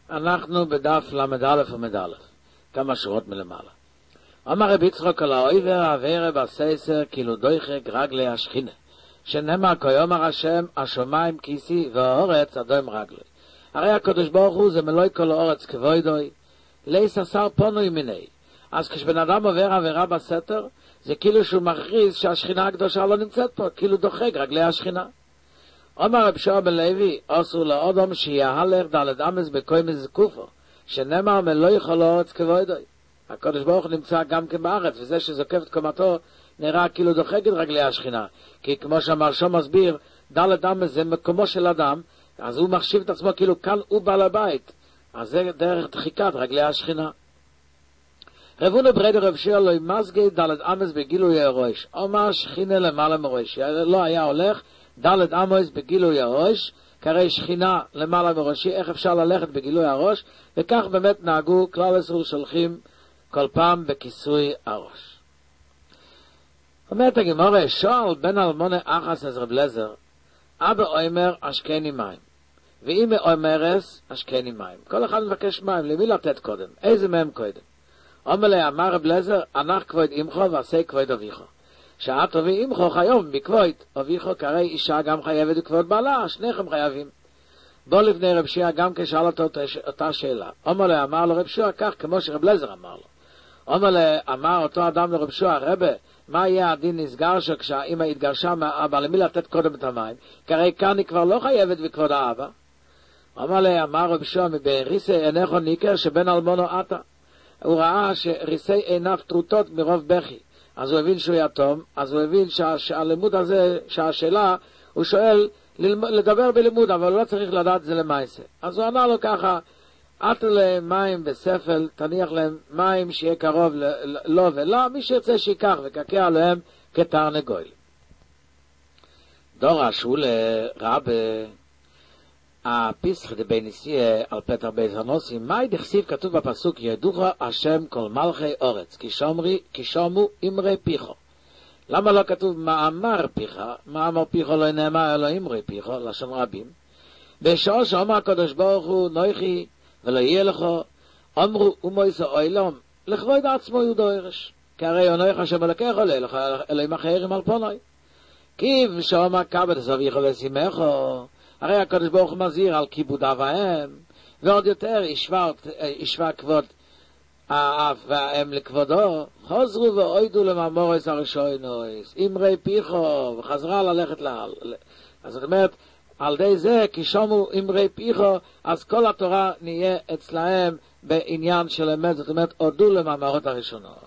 אנחנו בדף למד ומד, כמה שורות מלמעלה. אמר רבי יצחק על האויבר העבירה בסייסר כאילו דויחק רגלי השכינה, שנאמר כיומר השם השמיים כיסי והאורץ אדום רגלי. הרי הקדוש ברוך הוא זה מלואי כל האורץ כבוידוי, ליס עשר פונוי מיני. אז כשבן אדם עובר עבירה בסתר, זה כאילו שהוא מכריז שהשכינה הקדושה לא נמצאת פה, כאילו דוחק רגלי השכינה. אומר רב שועה בן לוי, אסור לאדם שיהלך דלת אמס בקוימס זקופו, שנאמר מלואי כל האורץ כבוידוי. הקדוש ברוך הוא נמצא גם כן בארץ, וזה שזוקף את קומתו נראה כאילו דוחק את רגלי השכינה, כי כמו שהמרשם מסביר, דלת אמס זה מקומו של אדם, אז הוא מחשיב את עצמו כאילו כאן הוא בעל הבית, אז זה דרך דחיקת רגלי השכינה. רבונו ברדר רב שיר לא ימסגי דלת אמס בגילוי הראש, אומר שכינה למעלה מראש, לא היה הולך דלת אמס בגילוי הראש, כרי שכינה למעלה מראשי, איך אפשר ללכת בגילוי הראש, וכך באמת נהגו כלל ישראל שולחים כל פעם בכיסוי הראש. אומרת הגמרא, שואל בן אלמונה אחס אז רב לזר, אבא אומר אשקני מים, ואמא אומרס אשקני מים. כל אחד מבקש מים, למי לתת קודם? איזה מהם קודם? אומר לי, אמר רב לזר, הנח כבוד אמחו ועשה כבוד אביחו. שאת אבי אמחו חיוב בכבוד אביחו, כרי אישה גם חייבת בכבוד בעלה, שניכם חייבים. בוא לפני רב שיעה גם כשאל אותו אותה שאלה. אומר לי, אמר לו רב שיעה כך כמו שרב לזר אמר לו. אומר לי, אמר אותו אדם לרב שיעה, רבה, מה יהיה הדין נסגר שכשהאמא התגרשה מהאבא, למי לתת קודם את המים? כרי כאן היא כבר לא חייבת בכבוד האבא. אמר לי, אמר רב שיעה, מבריסי עיניך ניכר שבן אלמונו עתה. הוא ראה שריסי עיניו טרוטות מרוב בכי, אז הוא הבין שהוא יתום, אז הוא הבין שהלימוד הזה, שהשאלה, הוא שואל לדבר בלימוד, אבל הוא לא צריך לדעת זה למעשה. אז הוא ענה לו ככה, עט להם מים בספל, תניח להם מים שיהיה קרוב לא ולא, מי שירצה שיקח וקקע עליהם כתרנגול. דורש הוא לרב הפיסח דבי נשיאה על פתח בית הנוסים, מה דכסיב כתוב בפסוק, ידוך השם כל מלכי אורץ, כי שומו אמרי פיחו. למה לא כתוב מאמר פיחה? מאמר פיחו לא נאמר אלא אמרי פיחו, לשון רבים. בשעה שאומר הקדוש ברוך הוא נויכי ולא יהיה לך, אמרו ומויסו אוילום, לכבוד עצמו יהודו הרש. כי הרי אונויך השם אלוקיך עולה לך אלוהים אחרים על פונוי. כי שאומר כבד סביך ושימחו, הרי הקדוש ברוך הוא מזהיר על כיבוד אב האם, ועוד יותר ישווה כבוד האב והאם לכבודו, חוזרו ואוידו לממורס הראשונוס, אמרי פיחו, וחזרה ללכת אז זאת אומרת, על די זה, כי שומו אמרי פיחו, אז כל התורה נהיה אצלהם בעניין של אמת, זאת אומרת, הודו למאמרות הראשונות.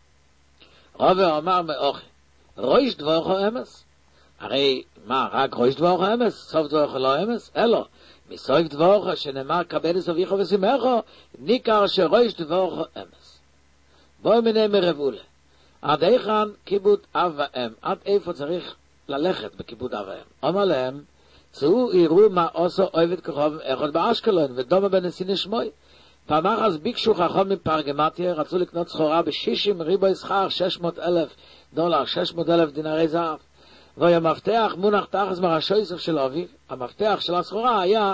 רובר אמר מאוכי, רויש דבורכו אמס? הרי מה, רק רויש דבורכו אמס? סוף דבורכו לא אמס? אלו, מסוף דבורכו שנאמר כבד אביך ושימחו, ניכר שרויש דבורכו אמס. בואו מיני מרבולה, עד איכן כיבוד אב ואם, עד איפה צריך ללכת בכיבוד אב ואם? אומר להם, צאו יראו מה עושו אוהבת כחוב אחד באשקלון ודומה בנשיא נשמוי. פעם אחת ביקשו חכם מפרגמטיה, רצו לקנות סחורה ב60 ריבוי שכר, $600,000, 600,000 דינרי זהב. והיה מפתח מונח תחת מרשויסף של אביו. המפתח של הסחורה היה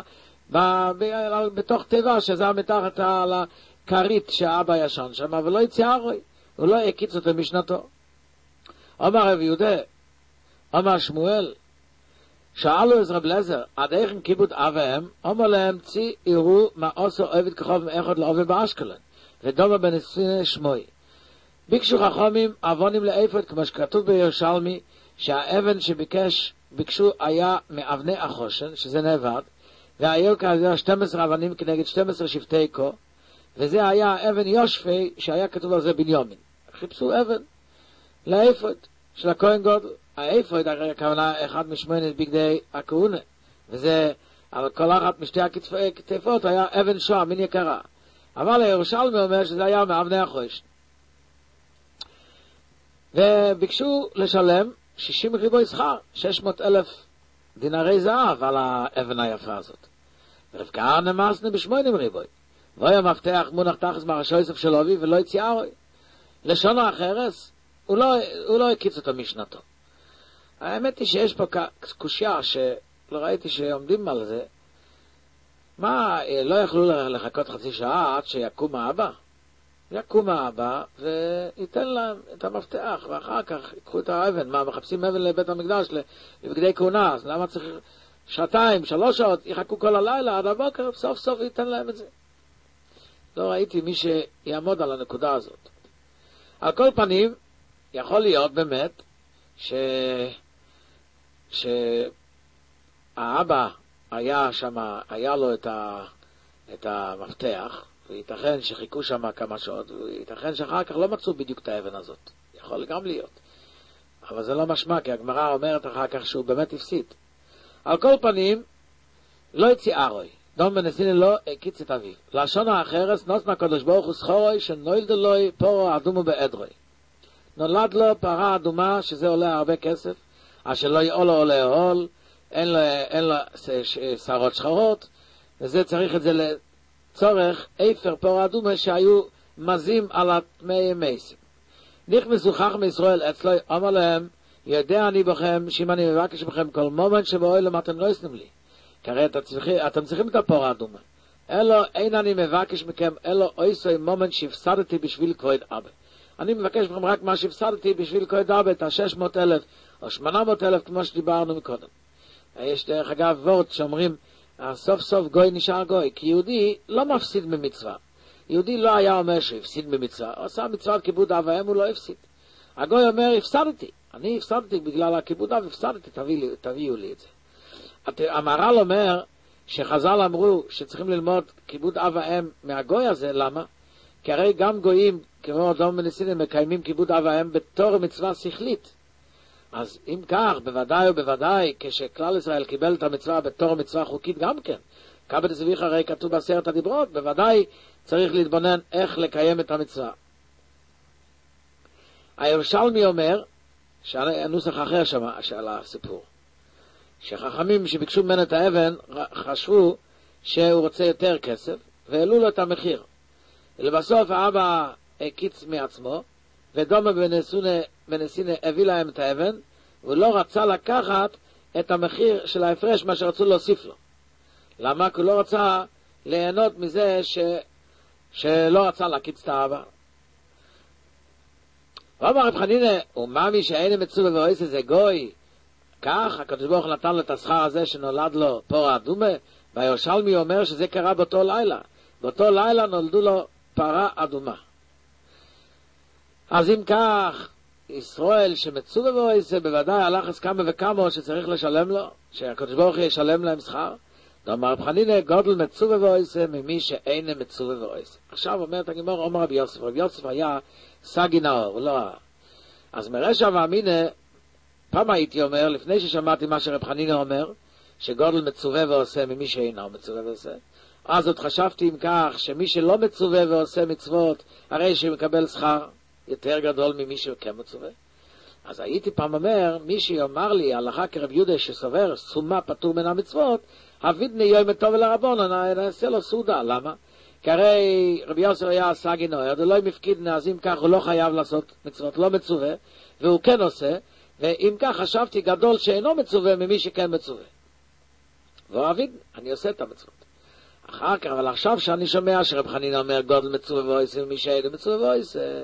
בתוך טבע, שזה מתחת על הכרית שהאבא ישן שם, ולא יציאה רוי, הוא לא הקיץ אותו משנתו. אומר רב יהודה, אומר שמואל, שאלו את רב לזר, עד איכן כיבוד אב ואם? אומר להם, צי יראו מה עושו עובד כחוב מאחד לעובד באשקלון, ודומה בנשיא נשמוי. ביקשו חכמים אבונים לאפוד, כמו שכתוב בירושלמי, שהאבן ביקשו היה מאבני החושן, שזה נאבד, והיו כזה 12 אבנים כנגד 12 שבטי כה, וזה היה אבן יושפי, שהיה כתוב על זה בנימין. חיפשו אבן לאפוד של הכהן גודל. האפוד, הרי הכוונה אחד משמונת בגדי הכהונה, וזה על כל אחת משתי הכתפות היה אבן שואה, מין יקרה. אבל הירושלמי אומר שזה היה מאבני החושן. וביקשו לשלם 60 ריבוי שכר, 600,000 דינרי זהב על האבן היפה הזאת. ורבקה נמאסנה ב80 ריבוי. והיה מפתח מונח תחת מרשויסף של אביו ולא יציאה רוי. לשון האחרס, הוא לא הקיץ אותו משנתו. האמת היא שיש פה קושיה שלא ראיתי שעומדים על זה. מה, לא יכלו לחכות חצי שעה עד שיקום האבא? יקום האבא וייתן להם את המפתח, ואחר כך ייקחו את האבן. מה, מחפשים אבן לבית המקדש, לבגדי כהונה, אז למה צריך 2, 3 שעות, יחכו כל הלילה עד הבוקר, סוף סוף ייתן להם את זה. לא ראיתי מי שיעמוד על הנקודה הזאת. על כל פנים, יכול להיות באמת שהאבא היה שם, היה לו את המפתח, וייתכן שחיכו שם כמה שעות, וייתכן שאחר כך לא מצאו בדיוק את האבן הזאת. יכול גם להיות. אבל זה לא משמע, כי הגמרא אומרת אחר כך שהוא באמת הפסיד. על כל פנים, לא יציאה רוי. דום בנסיני לא הקיץ את אביו. לשון האחרס, נוס מהקדוש ברוך הוא סחורוי, שנולד לו פורו אדומו באדרוי. נולד לו פרה אדומה, שזה עולה הרבה כסף, אשר לא יעול לו לאהול, אין לו שערות שחרות, וזה צריך את זה לצורך איפר פרה אדומה שהיו מזים על התמי מייסים. נכנסו חכמי ישראל אצלו, אומר להם, יודע אני בכם, שאם אני מבקש בכם כל מומנט שבאוילם אתם לא יסנים לי. כי הרי אתם צריכים את הפרה אדומה. אלו אין אני מבקש מכם, אלו אויסוי מומנט שהפסדתי בשביל כבוד אבא. אני מבקש מכם רק מה שהפסדתי בשביל כבוד אבא, את ה-600,000 או 800,000 כמו שדיברנו מקודם. יש דרך אגב וורט שאומרים, סוף סוף גוי נשאר גוי, כי יהודי לא מפסיד ממצווה. יהודי לא היה אומר שהוא הפסיד ממצווה, הוא עשה מצוות כיבוד אב ואם, הוא לא הפסיד. הגוי אומר, הפסדתי. אני הפסדתי בגלל הכיבוד אב, הפסדתי, תביאו לי את זה. המהר"ל אומר שחז"ל אמרו שצריכים ללמוד כיבוד אב ואם מהגוי הזה, למה? כי הרי גם גויים, כמו אדום בנסינים, מקיימים כיבוד אב ואם בתור מצווה שכלית. אז אם כך, בוודאי ובוודאי, כשכלל ישראל קיבל את המצווה בתור מצווה חוקית גם כן, כבד סביך הרי כתוב בעשרת הדיברות, בוודאי צריך להתבונן איך לקיים את המצווה. הירושלמי אומר, שהנוסח אחר שמה על הסיפור, שחכמים שביקשו ממנו את האבן חשבו שהוא רוצה יותר כסף והעלו לו את המחיר. ולבסוף האבא הקיץ מעצמו ודומה בנסינה הביא להם את האבן, ולא רצה לקחת את המחיר של ההפרש מה שרצו להוסיף לו. למה? כי הוא לא רצה ליהנות מזה שלא רצה להקיץ את האבא. ואמר רב חנינא, ומה מי שאין מצווה ואויסה זה גוי? כך הקדוש ברוך הוא נתן לו את השכר הזה שנולד לו פרה אדומה, והירושלמי אומר שזה קרה באותו לילה. באותו לילה נולדו לו פרה אדומה. אז אם כך, ישראל שמצווה ואויסה בוודאי הלחץ כמה וכמה שצריך לשלם לו, שהקדוש ברוך הוא ישלם להם שכר. אמר רב חנינא, גודל מצווה ואויסה ממי שאין מצווה ואויסה. עכשיו אומרת הגמרא, אומר רבי יוסף, רבי יוסף היה סגי נאור, לא. אז מרשע ואמינא, פעם הייתי אומר, לפני ששמעתי מה שרב חנינא אומר, שגודל מצווה ועושה ממי שאינו מצווה ועושה, אז עוד חשבתי אם כך, שמי שלא מצווה ועושה מצוות, הרי שמקבל שכר יותר גדול ממי שכן מצווה. אז הייתי פעם אומר, מי שיאמר לי, הלכה כרב יהודה שסובר, סומה פטור מן המצוות, הבידני יום טוב ולרבון, נעשה לו סעודה. למה? כי הרי רבי יוסף היה סגי נאור, ולא מפקיד, אז אם כך הוא לא חייב לעשות מצוות, לא מצווה, והוא כן עושה, ואם כך חשבתי גדול שאינו מצווה ממי שכן מצווה. ואוהביד, אני עושה את המצוות. אחר כך, אבל עכשיו שאני שומע שרב חנינא אומר גודל מצווה ואויסה ממי שאינו מצווה ואויסה,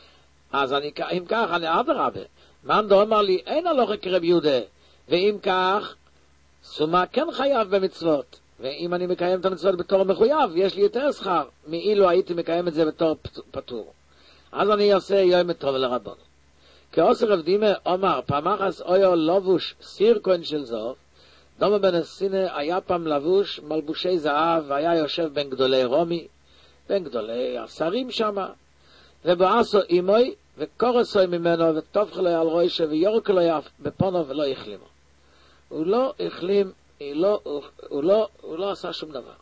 אז אם כך, אני אדרבה. מאן אמר לי, אין הלכה כרב יהודה, ואם כך, סומה כן חייב במצוות, ואם אני מקיים את המצוות בתור מחויב, יש לי יותר שכר, מאילו הייתי מקיים את זה בתור פטור. אז אני אעשה יום טוב לרבון. כאוסר רב דימה אומר, פעמחס אויו לבוש סירקון של זוב, דומה בנסינה היה פעם לבוש מלבושי זהב, והיה יושב בין גדולי רומי, בין גדולי השרים שמה, ובעשו אימוי, וקורסוי ממנו, וטופח לו על ראשו, ויורק לו בפונו, ולא החלימו. הוא לא החלים, הוא לא עשה שום דבר.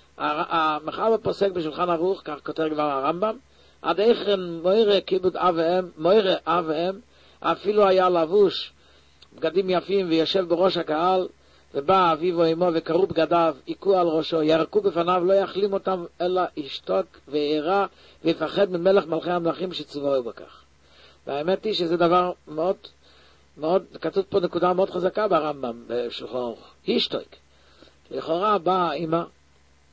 המחבר פוסק בשולחן ערוך, כך כותב כבר הרמב"ם, עד איכן מוירה כיבוד אב ואם, מוירה אב ואם, אפילו היה לבוש בגדים יפים ויושב בראש הקהל, ובא אביו או אמו וקראו בגדיו, עיקו על ראשו, ירקו בפניו, לא יחלים אותם, אלא ישתוק וירא ויפחד ממלך מלכי המלכים שציווהו בכך. והאמת היא שזה דבר מאוד, מאוד, כתוב פה נקודה מאוד חזקה ברמב"ם בשולחן ערוך, ישתוק. לכאורה באה אמא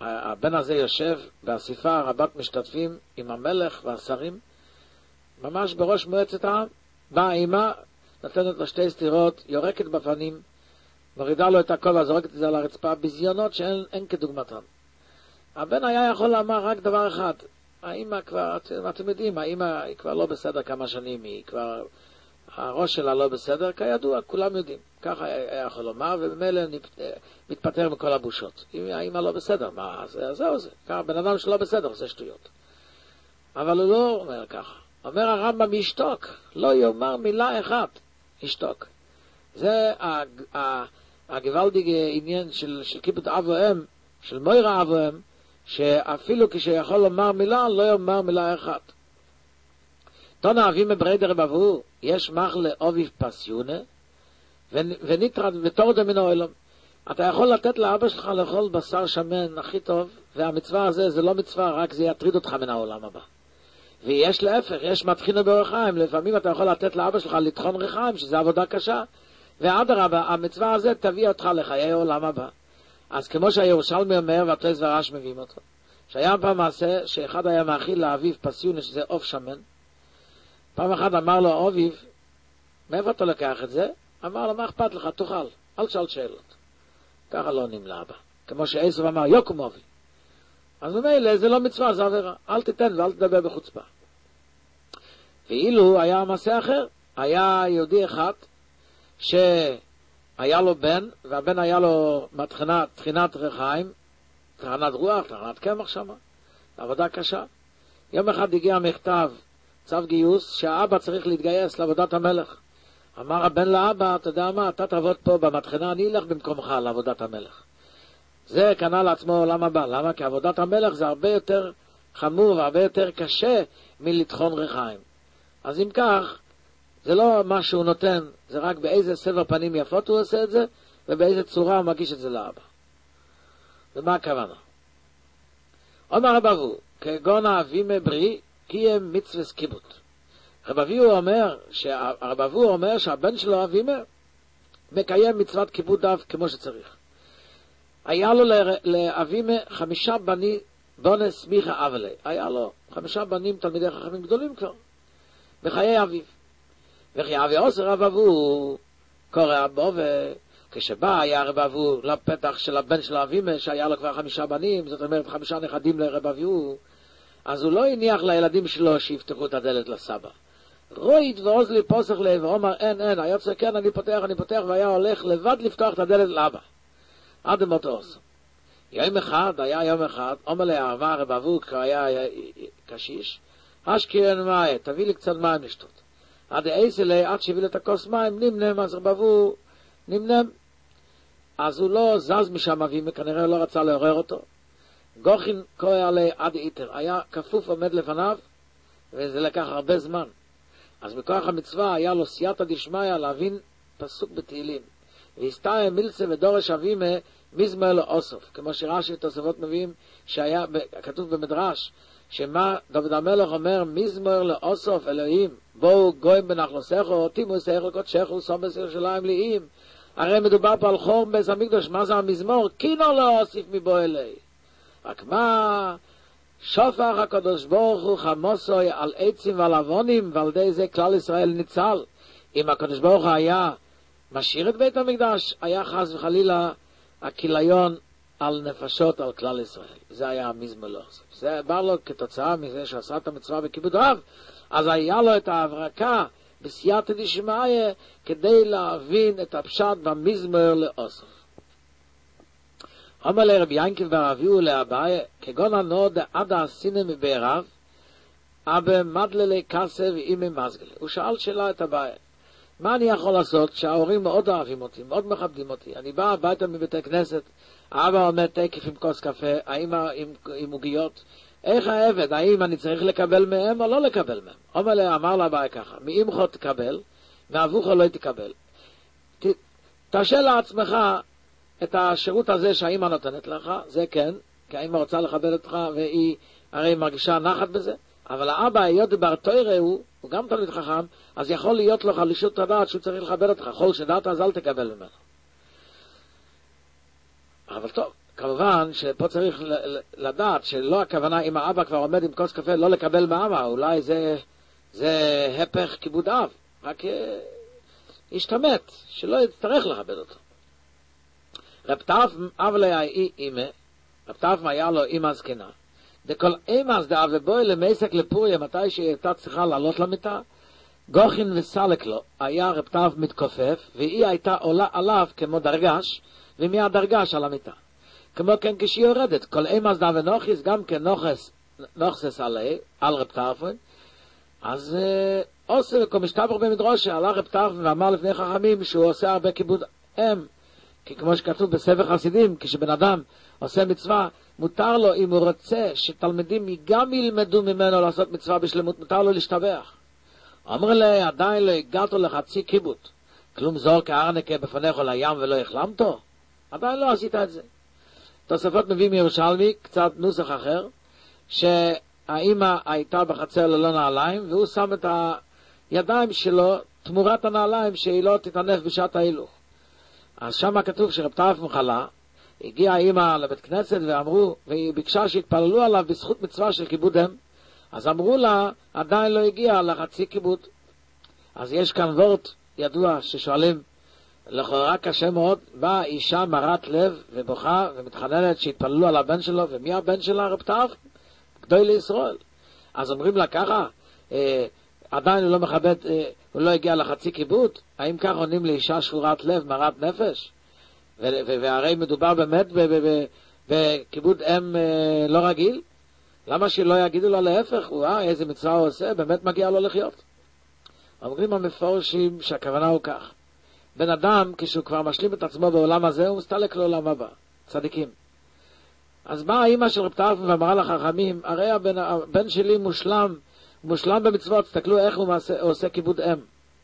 הבן הזה יושב באסיפה רבת משתתפים עם המלך והשרים, ממש בראש מועצת העם. באה האמא, נותנת לו 2 סטירות, יורקת בפנים, מורידה לו את הכובע, זורקת את זה על הרצפה, בזיונות שאין כדוגמתן. הבן היה יכול לומר רק דבר אחד, האמא כבר, אתם יודעים, האמא היא כבר לא בסדר כמה שנים, היא כבר, הראש שלה לא בסדר, כידוע, כולם יודעים. ככה היה יכול לומר, ובמילא מתפטר מכל הבושות. אם האמא לא בסדר, מה, זהו זה. ככה, בן אדם שלא בסדר עושה שטויות. אבל הוא לא אומר ככה. אומר הרמב"ם, ישתוק, לא יאמר מילה אחת, ישתוק. זה הגוואלדיג עניין של כיבוד אב ואם, של מוירה אב ואם, שאפילו כשיכול לומר מילה, לא יאמר מילה אחת. תונה אבים מבריידר רבבו, יש מחלה אוביב פסיונה, וניטרד ותורדה מן העולם. אתה יכול לתת לאבא שלך לאכול בשר שמן הכי טוב, והמצווה הזה זה לא מצווה, רק זה יטריד אותך מן העולם הבא. ויש להפך, יש מתחינו ברחיים, לפעמים אתה יכול לתת לאבא שלך לטחון רחיים, שזה עבודה קשה, ואדרבה, המצווה הזה תביא אותך לחיי העולם הבא. אז כמו שהירושלמי אומר, והטייס והרש מביאים אותו, שהיה פעם מעשה שאחד היה מאכיל לאביו פסיונה, שזה עוף שמן. פעם אחת אמר לו אביו, מאיפה אתה לקח את זה? אמר לו, מה אכפת לך, תאכל, אל תשאל שאלות. ככה לא עונים לאבא. כמו שעשו אמר, יוקום אבי. אז ממילא זה לא מצווה, זה עבירה. אל תיתן ואל תדבר בחוצפה. ואילו היה מעשה אחר, היה יהודי אחד שהיה לו בן, והבן היה לו תחינת רחיים, תחנת רוח, תחנת קמח שמה, עבודה קשה. יום אחד הגיע מכתב, צו גיוס, שהאבא צריך להתגייס לעבודת המלך. אמר הבן לאבא, אתה יודע מה, אתה תעבוד פה במתחינה, אני אלך במקומך לעבודת המלך. זה קנה לעצמו עולם הבא. למה? כי עבודת המלך זה הרבה יותר חמור והרבה יותר קשה מלטחון רחיים. אז אם כך, זה לא מה שהוא נותן, זה רק באיזה סבר פנים יפות הוא עושה את זה, ובאיזה צורה הוא מגיש את זה לאבא. ומה הכוונה? אומר רב אבו, כגון האבימה בריא, קיים מצווה סקיבות. רב אבו אומר שהבן שלו אבימה מקיים מצוות כיבוד אב כמו שצריך. היה לו לאבימה 5 בני בונס מיכה אבלי. היה לו 5 בנים תלמידי חכמים גדולים כבר בחיי אביו. וכי אבי עושה רב אבו קורא בו, וכשבא היה רב אבו לפתח של הבן של אבימה שהיה לו כבר 5 בנים, זאת אומרת 5 נכדים לרב אבו, אז הוא לא הניח לילדים שלו שיפתחו את הדלת לסבא. רויד ועוז לי פוסח לב, ואומר אין, היה יוצא כן, אני פותח, והיה הולך לבד לפתוח את הדלת לאבא. עד מותו עושה. יום אחד, אומר להרבה רב אבו, כבר היה קשיש, אשקירן מים, תביא לי קצת מים לשתות. עד איסלי, עד שהביא את הכוס מים, נמנם, אז רב אבו נמנם. אז הוא לא זז משם אבימה, כנראה לא רצה לעורר אותו. גוכין קורא עלי עד איתר, היה כפוף עומד לפניו, וזה לקח הרבה זמן. אז בכוח המצווה היה לו סייעתא דשמיא להבין פסוק בתהילים. והסתר מילצה ודורש אבימה מזמור לאוסוף, כמו שרש"י ותוספות מביאים, שהיה כתוב במדרש, שמה דוד המלך אומר, מזמור לאוסוף אלוהים, בואו גויים בנחלוסךו, תימו שכל קודשךו, סומס ירושלים לאים. הרי מדובר פה על חורבן בית המקדש, מה זה המזמור? קינו להוסיף מבוא אלי. רק מה, שופך הקדוש ברוך הוא חמוסוי על עצים ועל אבונים, ועל די זה כלל ישראל ניצל. אם הקדוש ברוך הוא היה משאיר את בית המקדש, היה חס וחלילה הכיליון על נפשות על כלל ישראל. זה היה המזמור לאוסוף. זה בא לו כתוצאה מזה שעשה את המצווה בכיבוד אב, אז היה לו את ההברקה בסייעתא דשמיא כדי להבין את הפשט במזמור לאוסוף. אומר לרב ינקב בר אביהו לאביי, כגון הנוד עד הסינא מבערב, אבא מדללי כסה ואימא מזגלה. הוא שאל שאלה את אביי, מה אני יכול לעשות שההורים מאוד אוהבים אותי, מאוד מכבדים אותי? אני בא הביתה מבית הכנסת, אבא עומד תקף עם כוס קפה, האמא עם עוגיות. איך העבד? האם אני צריך לקבל מהם או לא לקבל מהם? אמר לאביי ככה, מאמך תקבל, מאבוך לא תקבל. תרשה לעצמך את השירות הזה שהאמא נותנת לך, זה כן, כי האמא רוצה לכבד אותך והיא הרי מרגישה נחת בזה, אבל האבא, היות בר תורה הוא גם תלמיד חכם, אז יכול להיות לו חלישות הדעת שהוא צריך לכבד אותך, כל שדעת אז אל תקבל ממנו. אבל טוב, כמובן שפה צריך לדעת שלא הכוונה אם האבא כבר עומד עם כוס קפה לא לקבל מאבא, אולי זה הפך כיבוד אב, רק ישתמת, שלא יצטרך לכבד אותו. רב טרף אב לה אימא, רב טרף היה לו אימא זקנה, דכל אימא דאב לבוי למסק לפוריה מתי שהיא הייתה צריכה לעלות למיטה, גוכין וסלק לו, היה רב טרף מתכופף, והיא הייתה עולה עליו כמו דרגש, ומיד דרגש על המיטה. כמו כן כשהיא יורדת, כל אימא דאב ונוכיס, גם כן נוכסס עלי, על רב טרפון, אז עושה כל משתבר במדרושה, עלה רב טרפון ואמר לפני חכמים שהוא עושה הרבה כיבוד אם, כי כמו שכתוב בספר חסידים, כשבן אדם עושה מצווה, מותר לו, אם הוא רוצה, שתלמידים גם ילמדו ממנו לעשות מצווה בשלמות, מותר לו להשתבח. אומר לי, עדיין לא הגעתו לחצי כיבוד, כלום זור כארנקה בפניך לים ולא החלמתו? עדיין לא עשית את זה. תוספות מביא מירושלמי, קצת נוסח אחר, שהאימא הייתה בחצר ללא נעליים, והוא שם את הידיים שלו תמורת הנעליים שהיא לא תתענף בשעת ההילוך. אז שם כתוב שרב טרף מחלה, הגיעה האמא לבית כנסת ואמרו, והיא ביקשה שהתפללו עליו בזכות מצווה של כיבוד אם, אז אמרו לה, עדיין לא הגיע לחצי כיבוד. אז יש כאן וורט ידוע ששואלים, לכאורה קשה מאוד, באה אישה מרת לב ובוכה ומתחננת שהתפללו על הבן שלו, ומי הבן שלה? רב טרף, גדול לישראל. אז אומרים לה ככה, עדיין הוא לא מכבד, הוא לא הגיע לחצי כיבוד? האם כך עונים לאישה שבורת לב, מרת נפש? והרי מדובר באמת בכיבוד אם לא רגיל? למה שלא יגידו לה להפך? איזה מצווה הוא עושה, באמת מגיע לו לחיות. אומרים המפורשים שהכוונה הוא כך, בן אדם כשהוא כבר משלים את עצמו בעולם הזה הוא מסתלק לעולם הבא, צדיקים. אז באה האמא של רב טרף ואמרה לחכמים, הרי הבן שלי מושלם במצוות, תסתכלו איך הוא עושה כיבוד אם.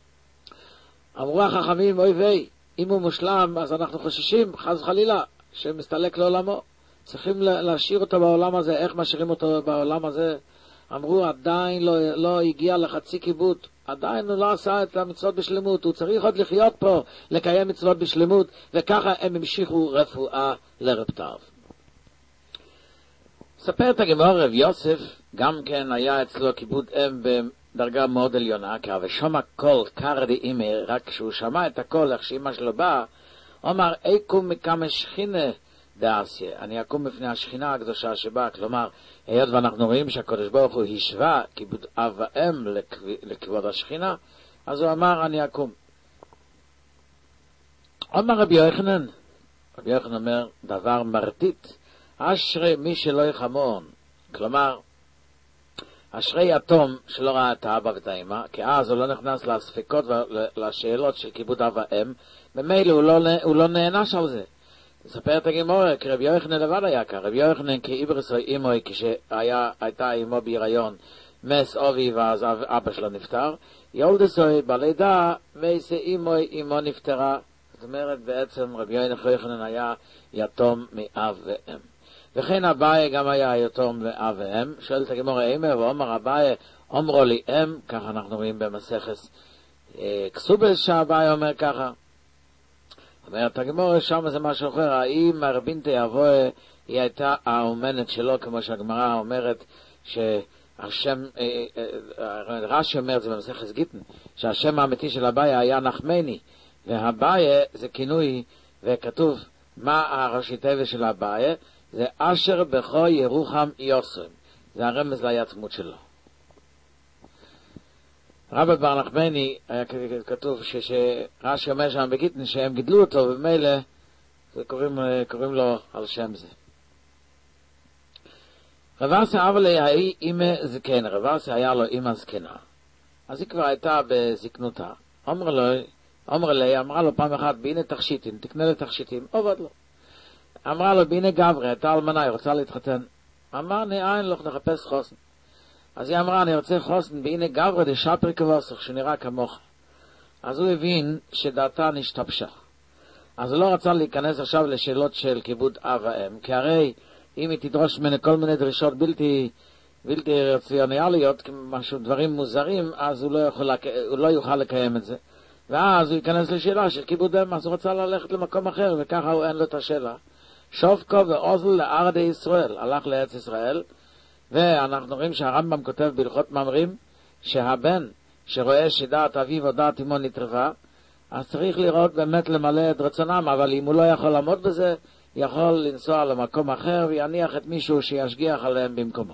אמרו החכמים, אוי ויי, אם הוא מושלם אז אנחנו חוששים חס וחלילה שמסתלק לעולמו, צריכים להשאיר אותו בעולם הזה. איך משאירים אותו בעולם הזה? אמרו, עדיין לא הגיע לחצי כיבוד, עדיין הוא לא עשה את המצוות בשלמות, הוא צריך עוד לחיות פה, לקיים מצוות בשלמות, וככה הם המשיכו רפואה לרב טרף. ספר את הגמרא, רב יוסף גם כן היה אצלו כיבוד אם בדרגה מאוד עליונה, כי ושומע קול קרדי אימא, רק כשהוא שמע את הקול איך שאמא שלו באה, אומר, איקום מכמה שכינה דאסיה, אני אקום בפני השכינה הקדושה שבאה. כלומר, היות ואנחנו רואים שהקדוש ברוך הוא השווה כיבוד אב ואם לכבוד השכינה, אז הוא אמר, אני אקום. אומר רבי יוחנן אומר דבר מרטיט, אשרי מי שלא יחמון, כלומר אשרי יתום שלא ראה את האבא ואת האמא, כי אז הוא לא נכנס לספקות ולשאלות של כיבוד אב ואם, במילא הוא לא נענש על זה. מספר את הגמרא, כי רבי יוחנן לבד היה כך, רבי יוחנן כאיברס אימוי, כשהייתה אימו בהיריון מס אובי ואז אבא שלו נפטר, יולדסוי בלידה מייסה אימו נפטרה. זאת אומרת בעצם רבי יוחנן היה יתום מאב ואם. וכן אביי גם היה יתום מאב ואם. שואלת הגמרא אימא ואומר אביי אומרו לי אם, ככה אנחנו רואים במסכת כסובס שאביי אומר ככה. אומרת הגמרא, שם זה משהו אחר, האם הרבינתי אבוה היא הייתה האומנת שלו, כמו שהגמרא אומרת שהשם, רש"י אומר את זה במסכת גיטין, שהשם האמיתי של אביי היה נחמני, והאביי זה כינוי, וכתוב מה הראשי תיבות של אביי, זה אשר בכו ירוחם יוסרים, זה הרמז ליתמות שלו. רבי בר נחמני, היה כתוב שרש"י אומר שם בגיטין שהם גידלו אותו, ובמילא קוראים לו על שם זה. רב אסי אבל היה אימא זקנה, רב אסי היה לו אימא זקנה, אז היא כבר הייתה בזקנותה. אמרה לו פעם אחת, בהנה תכשיטים, תקנה לי תכשיטים, עובד לו. אמרה לו, בהנה גברי, הייתה אלמנה, היא רוצה להתחתן. אמר, נעין לך נחפש חוסן. אז היא אמרה, אני רוצה חוסן, והנה גברי דשפר כבוסך, שנראה כמוך. אז הוא הבין שדעתה נשתבשה. אז הוא לא רצה להיכנס עכשיו לשאלות של כיבוד אב ואם, כי הרי אם היא תדרוש ממנו כל מיני דרישות בלתי רציונליות, משהו, דברים מוזרים, אז הוא לא יוכל לקיים את זה. ואז הוא ייכנס לשאלה של כיבוד אם, אז הוא רצה ללכת למקום אחר, וככה הוא אין לו את השאלה שופקו ואוזל לארדי ישראל, הלך לארץ ישראל, ואנחנו רואים שהרמב"ם כותב בהלכות מאמרים, שהבן שרואה שדעת אביו או דעת אמו נטרפה, אז צריך לראות באמת למלא את רצונם, אבל אם הוא לא יכול לעמוד בזה, יכול לנסוע למקום אחר ויניח את מישהו שישגיח עליהם במקומו.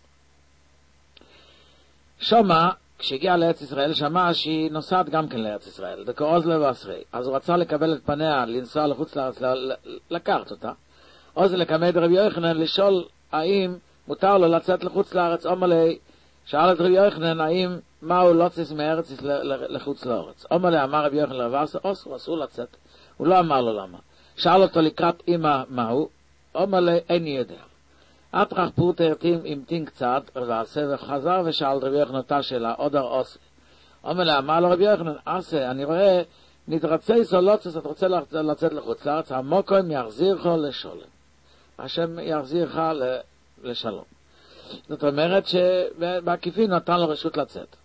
שומע, כשהגיע לארץ ישראל, שמע שהיא נוסעת גם כן לארץ ישראל, דקאוז לב אסרי. אז הוא רצה לקבל את פניה, לנסוע לחוץ לארץ, לקחת אותה. או זה לקמא דרבי יוחנן, לשאול האם מותר לו לצאת לחוץ לארץ, אומלי, שאל את רבי יוחנן, האם מהו לוצס מארץ לחוץ לארץ. אומלי, אמר רבי יוחנן לרב אסר, אסור לצאת. הוא לא אמר לו למה. שאל אותו לקראת אמא מהו, אומלי, איני יודע. אטרח פורטרטים המתין קצת, ועשה וחזר ושאל רבי יוחנן אותה שאלה, עוד אוסי. אומלי, אמר לו רבי יוחנן, עשה, אני רואה, נתרצי סולוצס, אתה רוצה לצאת לחוץ לארץ, המוקוים יחזירך לשולם. השם יחזירך לשלום. זאת אומרת שבעקיפין נתן לו רשות לצאת.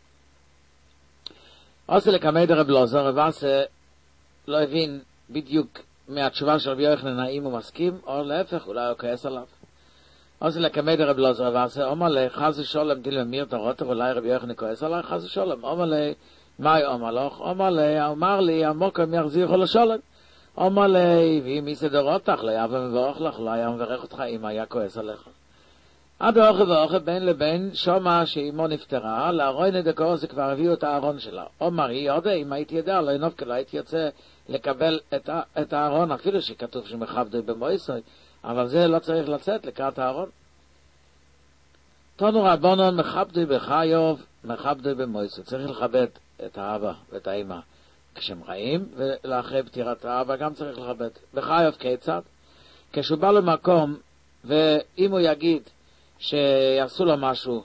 עושה לקמא דרב לוזר, רב אסה לא הבין בדיוק מהתשובה של רבי יוחנן האם הוא מסכים, או להפך, אולי הוא כעס עליו. עושה לקמא דרב לוזר, רב אסה, אומר לי, חס ושולם דיל ממיר תורות, אולי רבי יוחנן כועס עליי, חס ושולם. אומר לי, מה אומר לך? אומר לי, המוקם יחזירך לשולם. אומר לי, ואם יסדר אותך, לא היה מברך לך, לא היה מברך אותך, אם היה כועס עליך. עד האוכל ואוכל בין לבין שומע שאימו נפטרה, לארון דקו זה כבר הביאו את הארון שלה. אומר, היא יודע, אם הייתי יודע, לא ינוף כלה, הייתי יוצא לקבל את הארון, אפילו שכתוב שמכבדו במויסוי, אבל זה לא צריך לצאת לקראת הארון. תונו רבונון מכבדו בחיוב, מכבדו במויסוי. צריך לכבד את האבא ואת האמא כשהם חיים, ולאחרי פטירת האבא גם צריך לכבד. בחיוב כיצד? כשהוא בא למקום, ואם הוא יגיד שיעשו לו משהו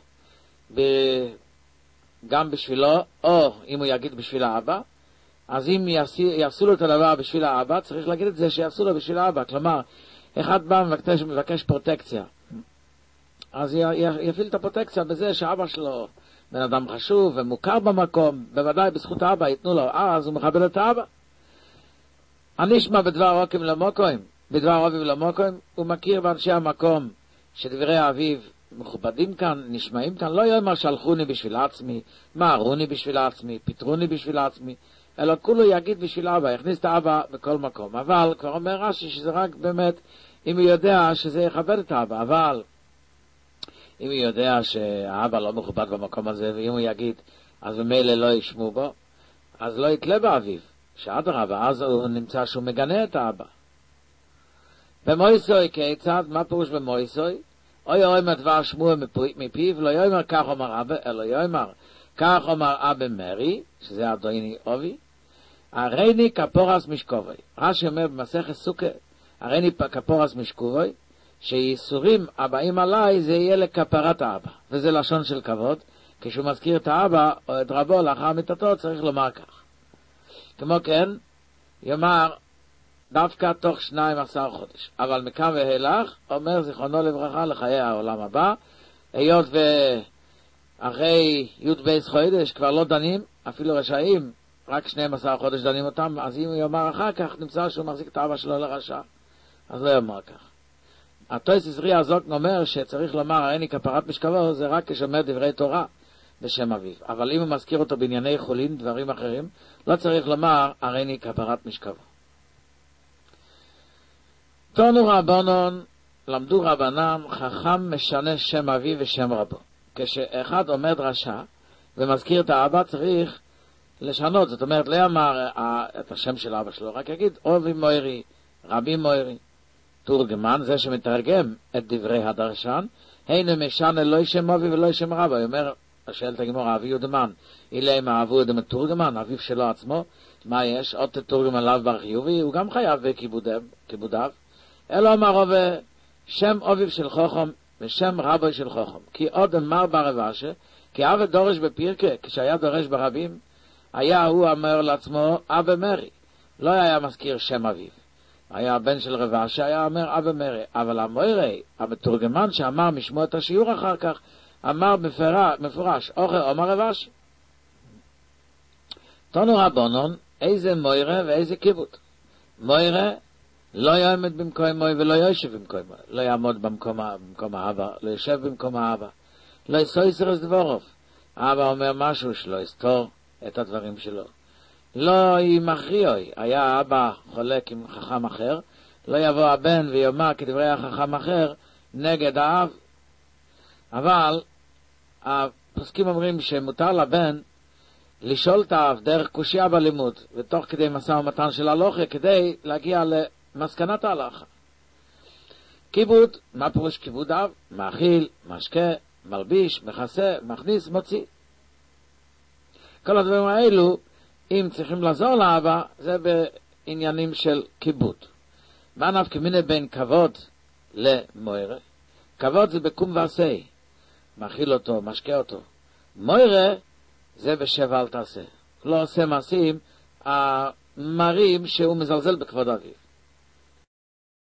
גם בשבילו, או אם הוא יגיד בשביל האבא, אז אם יעשו לו את הדבר בשביל האבא, צריך להגיד את זה שיעשו לו בשביל האבא. כלומר, אחד בא מבקש פרוטקציה, אז יפעיל את הפרוטקציה בזה שאבא שלו בן אדם חשוב ומוכר במקום, בוודאי בזכות האבא ייתנו לו, אז הוא מכבד את האבא. הנשמע בדבר עוקים למוקוים, בדבר עובים למוקוים, הוא מכיר באנשי המקום שדברי אביו מכובדים כאן, נשמעים כאן, לא יאמר שלחוני בשביל עצמי, מערוני בשביל עצמי, פיטרוני בשביל עצמי, אלא כולו יגיד בשביל אבא, יכניס את האבא בכל מקום. אבל כבר אומר רש"י שזה רק באמת אם הוא יודע שזה יכבד את האבא, אבל אם הוא יודע שהאבא לא מכובד במקום הזה, ואם הוא יגיד אז במילא לא ישמו בו, אז לא יתלה באביו, שאדרבה, אז הוא נמצא שהוא מגנה את האבא. במויסוי כיצד? מה פירוש במויסוי? או יאמר דבר שמוע מפיו, לא יאמר כך אומר אבא, אלא יאמר כך אומר אבא מרי, שזה אדוני אובי, הריני כפורס משקובי. רש"י אומר במסכת סוכה, הריני כפורס משקובי, שיסורים הבאים עליי זה יהיה לכפרת האבא, וזה לשון של כבוד. כשהוא מזכיר את האבא או את רבו לאחר מיתתו צריך לומר כך. כמו כן, יאמר דווקא תוך 12 חודש, אבל מכאן ואילך אומר זיכרונו לברכה לחיי העולם הבא, היות ואחרי י' בייס חודש כבר לא דנים, אפילו רשעים רק 12 חודש דנים אותם, אז אם הוא יאמר אחר כך נמצא שהוא מחזיק את האבא שלו לרשע, אז לא יאמר כך. התויס עזרי הזוקן אומר שצריך לומר הריני כפרת משכבו, זה רק כשאומר דברי תורה בשם אביו, אבל אם הוא מזכיר אותו בענייני חולין, דברים אחרים, לא צריך לומר הריני כפרת משכבו. תונו רבנון, למדו רבנם, חכם משנה שם אביו ושם רבו. כשאחד עומד רשע ומזכיר את האבא צריך לשנות, זאת אומרת לא יאמר את השם של אבא שלו, רק יגיד אובי מוירי, רבי מוירי. תורגמן, זה שמתרגם את דברי הדרשן, הנה משנה לא שם אבי ולא שם רבו. הוא אומר, השאלת הגמרא, אבי יודמן, אילי מה אבו יודמן תורגמן, אביו שלו עצמו, מה יש? עוד תתורגמן לאו בר חיובי, הוא גם חייב בכיבודיו. אלא אמר רבי, שם אביו של חוכם ושם רבו של חוכם. כי עוד אמר ברבשה, כי אבי דורש בפירקה, כשהיה דורש ברבים, היה הוא אומר לעצמו, אבי מרי, לא היה מזכיר שם אביו. היה הבן של רבשה, היה אומר אבא מרי, אבל המוירי, המתורגמן שאמר משמוע את השיעור אחר כך, אמר מפורש, אוכל אומר רבשה. תונו רבונון, איזה מוירה ואיזה קיבוט. מוירה לא יעמד במקומוי ולא יושב במקומוי, לא יעמוד במקום האבא, לא יושב במקום האבא, לא יסויסר את דבורוב. האבא אומר משהו שלא יסתור את הדברים שלו. לא ימכריעוי, היה האבא חולק עם חכם אחר, לא יבוא הבן ויאמר כדברי החכם אחר נגד האב. אבל הפוסקים אומרים שמותר לבן לשאול את האב דרך קושיה בלימוד, ותוך כדי משא ומתן של הלוכה, כדי להגיע למסקנת ההלכה. כיבוד, מה פירוש כיבוד אב? מאכיל, משקה, מלביש, מכסה, מכניס, מוציא. כל הדברים האלו, אם צריכים לעזור לאבא, זה בעניינים של כיבוד. מה נפקא מינה בין כבוד למוירה? כבוד זה בקום ועשה, מאכיל אותו, משקה אותו. מוירה זה בשב אל תעשה. לא עושה מעשים המראים שהוא מזלזל בכבוד אביו.